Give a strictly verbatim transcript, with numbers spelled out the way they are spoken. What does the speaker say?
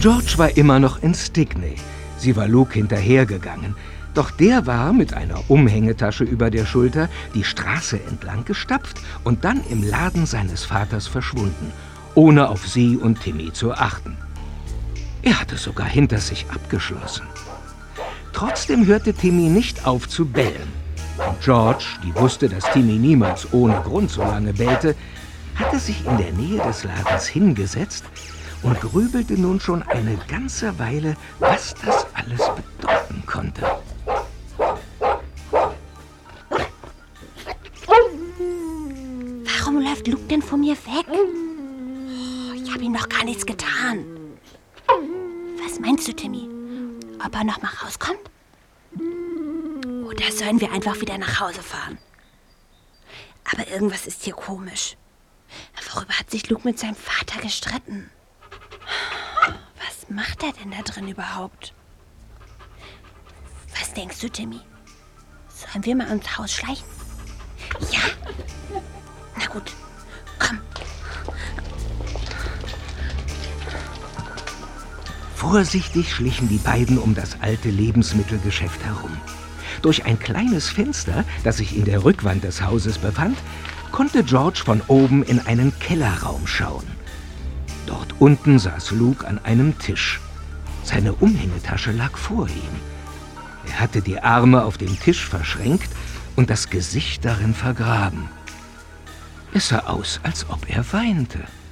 George war immer noch in Stickney. Sie war Luke hinterhergegangen. Doch der war mit einer Umhängetasche über der Schulter die Straße entlang gestapft und dann im Laden seines Vaters verschwunden, ohne auf sie und Timmy zu achten. Er hatte sogar hinter sich abgeschlossen. Trotzdem hörte Timmy nicht auf zu bellen. Und George, die wusste, dass Timmy niemals ohne Grund so lange bellte, hatte sich in der Nähe des Ladens hingesetzt und grübelte nun schon eine ganze Weile, was das alles bedeuten konnte. Warum läuft Luke denn von mir weg? Ich habe ihm noch gar nichts getan. Was meinst du, Timmy? Ob er noch mal rauskommt? Oder sollen wir einfach wieder nach Hause fahren? Aber irgendwas ist hier komisch. Worüber hat sich Luke mit seinem Vater gestritten? Was macht er denn da drin überhaupt? Was denkst du, Timmy? Sollen wir mal ins Haus schleichen? Ja? Na gut, komm. Vorsichtig schlichen die beiden um das alte Lebensmittelgeschäft herum. Durch ein kleines Fenster, das sich in der Rückwand des Hauses befand, konnte George von oben in einen Kellerraum schauen. Dort unten saß Luke an einem Tisch. Seine Umhängetasche lag vor ihm. Er hatte die Arme auf dem Tisch verschränkt und das Gesicht darin vergraben. Es sah aus, als ob er weinte.